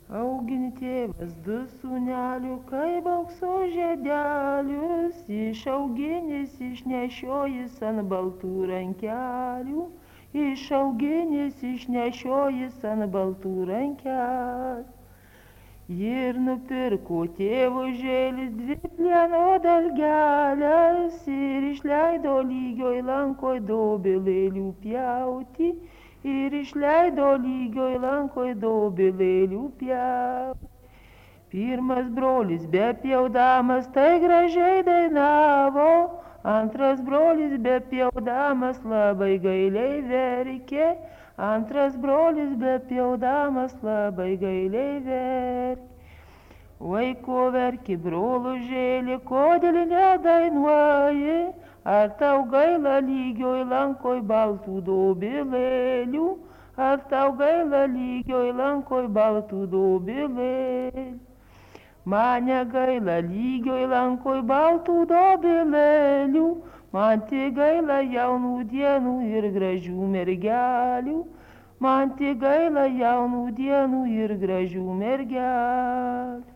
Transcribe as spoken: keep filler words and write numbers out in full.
Augini tėvas du sūnelių, kaip aukso žiedelius, išauginis išnešiojis ant baltų rankelių, išauginis išnešiojis ant baltų rankelių. Ir nupirko tėvužėlis dvi plieno dalgelės ir išleido lygioj lankoj dobilėlių pjauti. Ir išleido lygioj lankoj dobilėlių pjauti. Pirmas brolis bepjaudamas tai gražiai dainavo, antras brolis bepjaudamas labai gailiai verkė, antras brolis bepjaudamas labai gailiai verkė. Oi, ko verki, brolužėli, kodėl nedainuoji, ar tau gaila lygioj lankoj baltų dobilėlių, ar tau gaila lygioj lankoj baltų dobilėlių. Man negaila lygioj lankoj baltų dobilėlių, man tik gaila jaunų dienų ir gražių mergelių, man tik gaila jaunų dienų ir gražių mergelių.